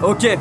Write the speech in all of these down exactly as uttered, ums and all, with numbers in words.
Ok.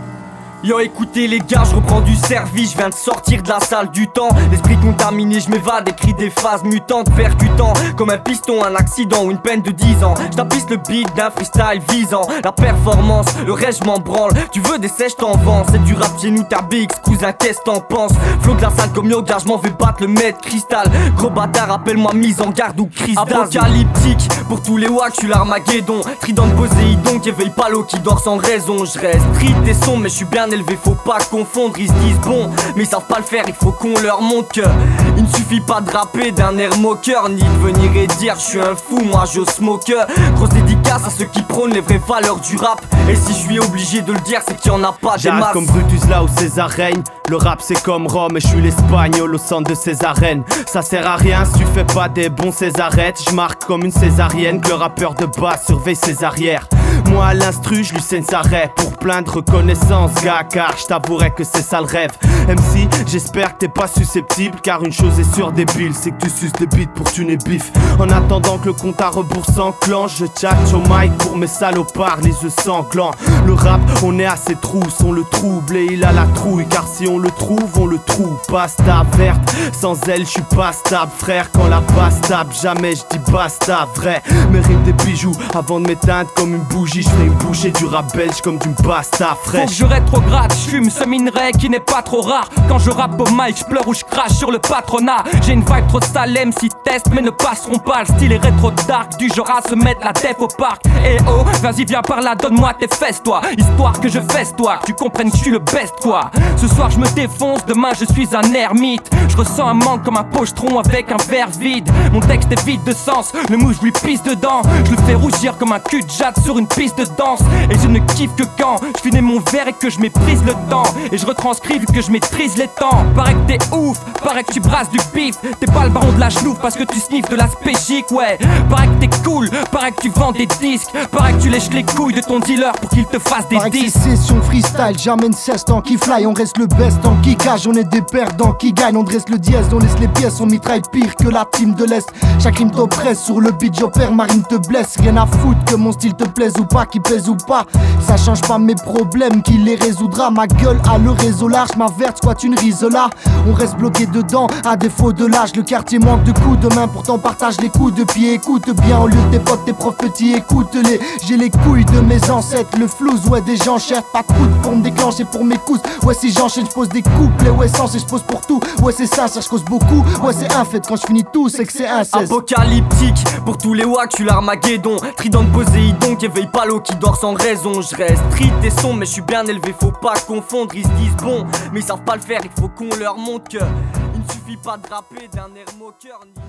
Yo écoutez les gars, je reprends du service, je viens de sortir de la salle du temps. L'esprit contaminé, je m'évade, écris des phases mutantes, percutant comme un piston, un accident ou une peine de dix ans. Je tapisse le beat d'un freestyle visant la performance, le reste je m'en branle. Tu veux des sèches, t'en vends, c'est du rap chez nous, ta bix, cousin, qu'est-ce t'en penses? Flow de la salle comme yoga, je m'en vais battre le maître cristal. Gros bâtard, appelle-moi mise en garde ou crise apocalyptique. Pour tous les wacks, je suis l'Armageddon. Trident de Poséidon qui éveille pas l'eau qui dort sans raison. Je reste street et son, mais je suis bien élevé, faut pas confondre, ils se disent bon, mais ils savent pas le faire, il faut qu'on leur montre que il ne suffit pas de rapper d'un air moqueur, ni de venir et dire je suis un fou, moi je smoke. Grosse dédicace à ceux qui prônent les vraies valeurs du rap, et si je suis obligé de le dire, c'est qu'il y en a pas des masses. Comme Brutus là où César règne, le rap c'est comme Rome et je suis l'espagnol au centre de ces arènes. Ça sert à rien si tu fais pas des bons césarètes, je marque comme une césarienne que le rappeur de base surveille ses arrières. Moi à l'instru, je lui saigne sa raie pour plein de reconnaissance, gars, car je t'avouerai que c'est ça le rêve. M C, j'espère que t'es pas susceptible, car une chose est sûre débile, c'est que tu suces des beats pour tuner bif. En attendant que le compte à rebours s'enclenche, je tchatche au mic pour mes salopards, les yeux sanglants. Le rap, on est assez trousses, on le trouble et il a la trouille, car si on le trouve, on le trouve. Pasta verte, sans elle, je suis pas stable, frère. Quand la basse tape, jamais je dis basta, vrai. Mes rimes des bijoux, avant de m'éteindre comme une bougie, je fais une bouchée du rap belge comme d'une pasta fraîche. Faut que je rétrograde, je fume ce minerai qui n'est pas trop rare. Quand je rappe au mic, je pleure ou je crache sur le patronat. J'ai une vibe trop sale, M C test, mais ne passeront pas. Le style est rétro dark, du genre à se mettre la tête au parc. Eh oh, vas-y viens par là, donne-moi tes fesses toi. Histoire que je fesse toi, que tu comprennes que je suis le best quoi. Ce soir je me défonce, demain je suis un ermite. Je ressens un manque comme un pochetron avec un verre vide. Mon texte est vide de sens, le mouche lui pisse dedans. Je le fais rougir comme un cul de jatte sur une piste de danse. Et je ne kiffe que quand je finis mon verre et que je méprise le temps. Et je retranscris vu que je maîtrise les temps. Paraît que t'es ouf, paraît que tu brasses du bif. T'es pas le baron de la chenouf parce que tu sniffes de l'aspect chic, ouais. Paraît que t'es cool, paraît que tu vends des disques. Paraît que tu lèches les couilles de ton dealer pour qu'il te fasse des paraît disques. Que c'est session freestyle, j'amène seize temps qui fly. On reste le best en qui cage, on est des perdants qui gagnent. On dresse le dièse, on laisse les pièces, on mitraille pire que la team de l'Est. Chaque rime t'oppresse, sur le beat j'opère, ma rime te blesse. Rien à foutre que mon style te plaise ou pas, qui pèse ou pas. Ça change pas mes problèmes, qui les résoudra. Ma gueule a le réseau large, ma verte squatte une risola. On reste bloqué dedans, à défaut de l'âge. Le quartier manque de coups de main, pourtant partage les coups de pied. Écoute bien, au lieu de tes potes, tes profs petits, écoute-les. J'ai les couilles de mes ancêtres, le flouze, ouais des gens chers. Pas de coude pour me déclencher pour mes couses. Ouais si j'enchaîne, je pose des couplets, ouais sans et je pose pour tout. Ouais c'est sincère, je cause beaucoup, ouais c'est un fait. Quand je finis tout, c'est que c'est un cesse. Apocalyptique, pour tous les wacks, je suis l'Armageddon. Trident de Poséidon qui éveille pas l'eau qui dort sans raison. Je reste street et son, mais je suis bien élevé, faut pas confondre. Ils se disent bon, mais ils savent pas le faire, il faut qu'on leur montre que il ne suffit pas de rapper d'un air moqueur ni